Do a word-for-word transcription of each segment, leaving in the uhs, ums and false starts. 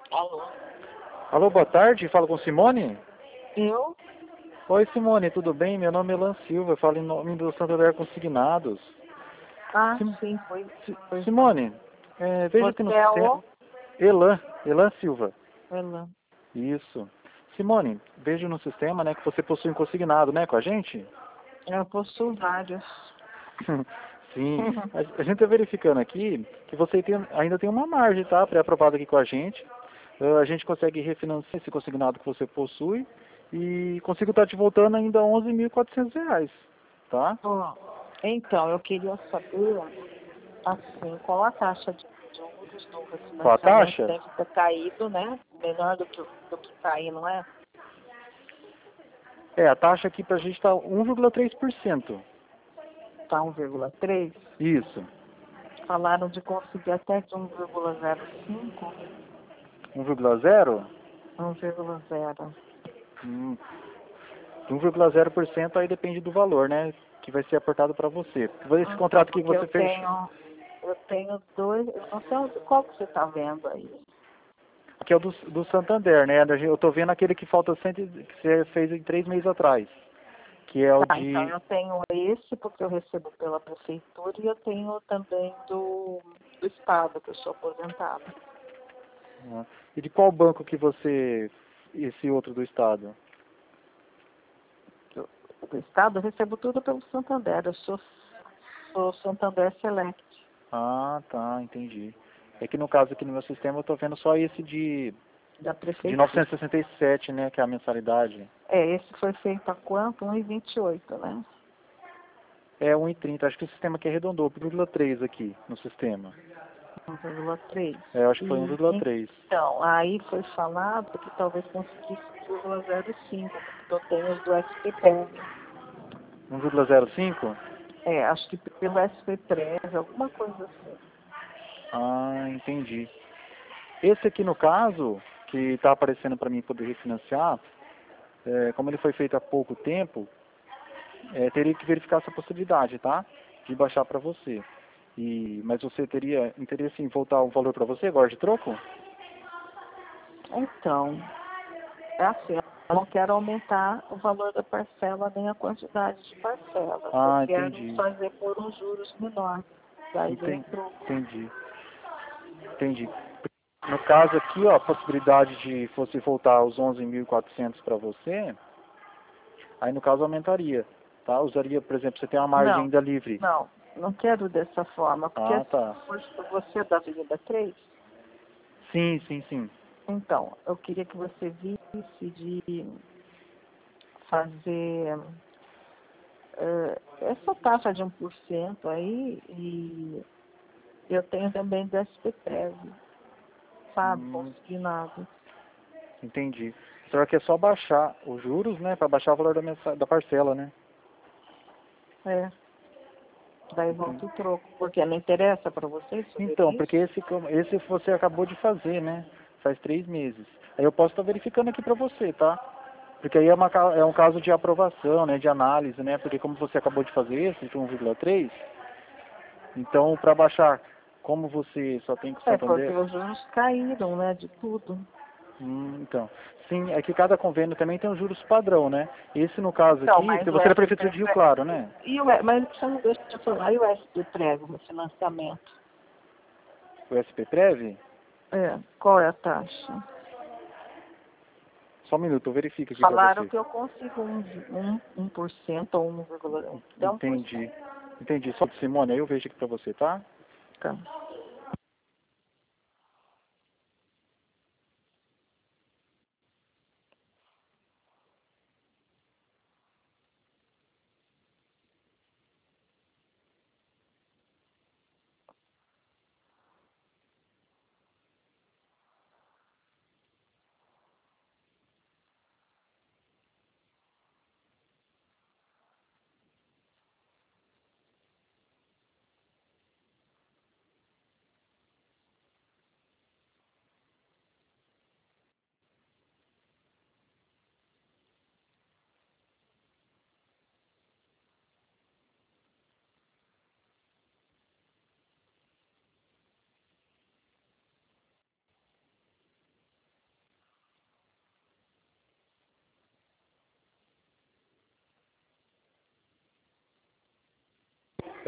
Alô? Alô, boa tarde, falo com Simone? Eu? Oi Simone, tudo bem? Meu nome é Elan Silva, eu falo em nome do Santander Consignados. Ah, Sim, sim, foi. Si- foi. Simone, é, veja aqui no Você é sistema... o? Elan, Elan Silva. Elan. Isso. Simone, vejo no sistema, né, que você possui um consignado, né, com a gente? Eu possuo vários. Sim, a, a gente está verificando aqui que você tem, ainda tem uma margem, tá, pré-aprovada aqui com a gente. Uh, a gente consegue refinanciar esse consignado que você possui e consigo estar te voltando ainda onze mil e quatrocentos reais, tá? Ó, então, eu queria saber, assim, qual a taxa de juros do Qual a refinanciamento taxa? deve ter caído, né? Menor do que, do que cair, não é? É, a taxa aqui pra gente está um vírgula três por cento. Tá um vírgula três. Isso, Falaram de conseguir até de um vírgula zero cinco, um vírgula zero? um vírgula zero. Hum, um vírgula zero por cento aí depende do valor, né, que vai ser aportado para você. Esse Então, contrato que porque eu você fez... tenho, eu tenho dois, eu não sei onde, qual que você está vendo aí. Aqui é o do, do Santander, né? Eu tô vendo aquele que falta cem, que você fez em três meses atrás. Que é o Tá, então de... eu tenho esse porque eu recebo pela prefeitura e eu tenho também do, do estado, que eu sou aposentada. ah, E de qual banco que você... Esse outro do estado? Do, do estado eu recebo tudo pelo Santander, eu sou, sou Santander Select. Ah, tá, entendi. É que no caso aqui no meu sistema eu tô vendo só esse de... Da De prefeitura. novecentos e sessenta e sete, né? Que é a mensalidade. É, esse foi feito a quanto? um e vinte e oito, né? É um e trinta. Acho que o sistema aqui arredondou. um vírgula três aqui no sistema. um vírgula três. É, eu acho que foi E um vírgula três. então, aí foi falado que talvez conseguisse um vírgula zero cinco, porque eu tenho os do S P Prévio. um vírgula zero cinco? É, acho que pelo S P Prévio, alguma coisa assim. Ah, entendi. Esse aqui no caso, que está aparecendo para mim poder refinanciar, é, como ele foi feito há pouco tempo, é, teria que verificar essa possibilidade, tá? De baixar para você. E, mas você teria interesse em voltar o valor para você agora de troco? Então, é assim, eu não quero aumentar o valor da parcela nem a quantidade de parcelas. Eu Ah, quero entendi. fazer por uns juros menores. Daí vem Enten- troco. Entendi. Entendi. No caso aqui, ó, a possibilidade de fosse voltar os onze mil e quatrocentos para você, aí no caso aumentaria, tá? Usaria, por exemplo, você tem uma margem Não, ainda livre. não, não quero dessa forma, porque Ah, assim, tá. se você é da Avenida três, Sim, sim, sim. então, eu queria que você visse de fazer eh, essa taxa de um por cento aí e eu tenho também do S P Prévio, sabe, Hum, consignado. entendi. Só que é só baixar os juros, né, para baixar o valor da, mensa- da parcela, né? É, daí Entendi. volta o troco, porque não interessa para vocês fazer Então, porque isso? esse, como- esse você acabou de fazer, né? Faz três meses. Aí eu posso estar verificando aqui para você, tá? Porque aí é, uma, ca- é um caso de aprovação, né? De análise, né? Porque como você acabou de fazer esse de um vírgula três, então para baixar, como você só tem com o É, porque Santander... os juros caíram, né, de tudo. Hum, então, sim, é que cada convênio também tem os juros padrão, né? Esse no caso Então, aqui, mas porque o você é da S P Prefeitura de Rio Prévio, Claro, né? e o, mas você não deixa de falar, e o S P Prévio no financiamento? O S P Prev, É, qual é a taxa? só um minuto, eu verifico aqui para Falaram você. que eu consigo um, um, um por cento ou um vírgula um, até um por Entendi. cento. Entendi. Só Simone, aí eu vejo aqui para você, tá? Tá.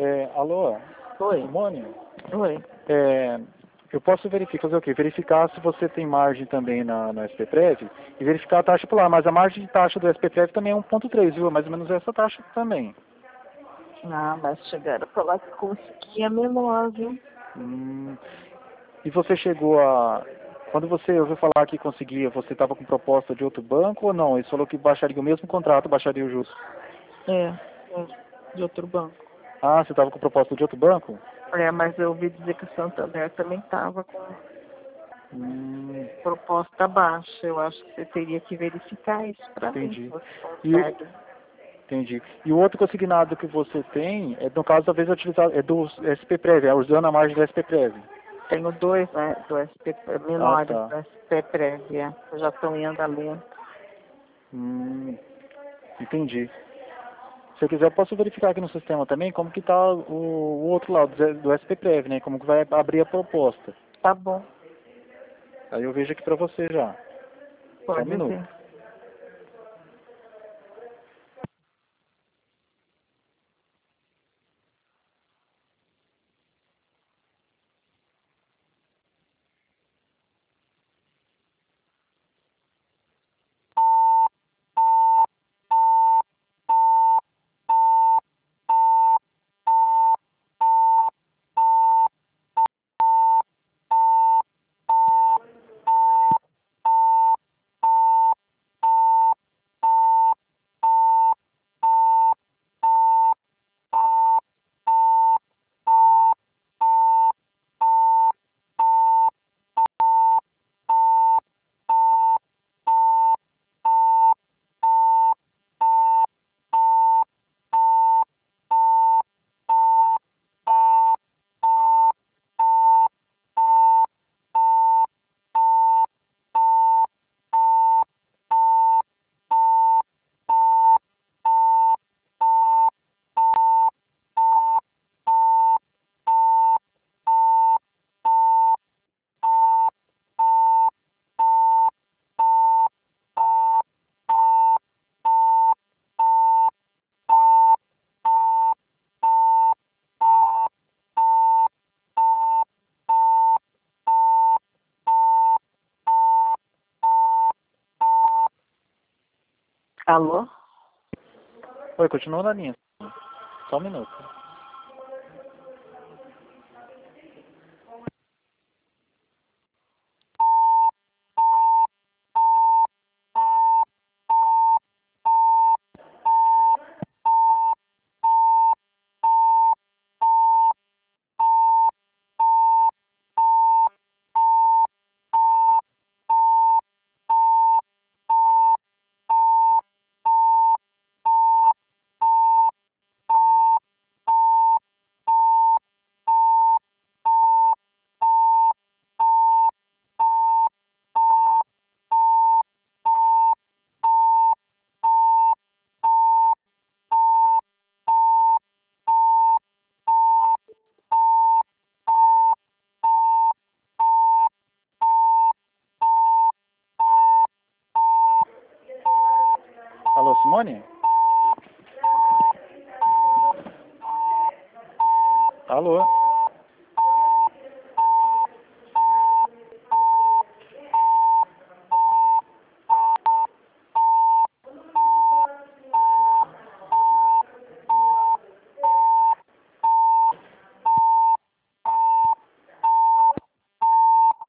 É, alô, Oi. Simone? Oi. É, eu posso verificar, fazer o quê? Verificar se você tem margem também na, na SPPrev e verificar a taxa por lá. Mas a margem de taxa do SPPrev também é um ponto três, viu? Mais ou menos essa taxa também. Ah, mas chegaram a falar que conseguia menor, viu? Hum, e você chegou a... Quando você ouviu falar que conseguia, você estava com proposta de outro banco ou não? Ele falou que baixaria o mesmo contrato, baixaria o juros. É, é, de outro banco. Ah, você estava com proposta de outro banco? É, mas eu ouvi dizer que o Santander também estava com Hum, proposta baixa. Eu acho que você teria que verificar isso para mim, se entendi. você E, o- consegue. entendi. E o outro consignado que você tem, é, no caso, talvez utilizar, é do SPPrev, é usando a margem do SPPrev. Tenho dois, né, do S P, Ah, menores tá. do S P Prev, é, que já estão em andamento. Hum, entendi. Se eu quiser, eu posso verificar aqui no sistema também como que está o, o outro lado do do SPPrev, né? Como que vai abrir a proposta. Tá bom, Aí eu vejo aqui para você já. Só um pode minuto. ver. Alô? Oi, continua na linha. Só um minuto. Alô, Simone? Alô?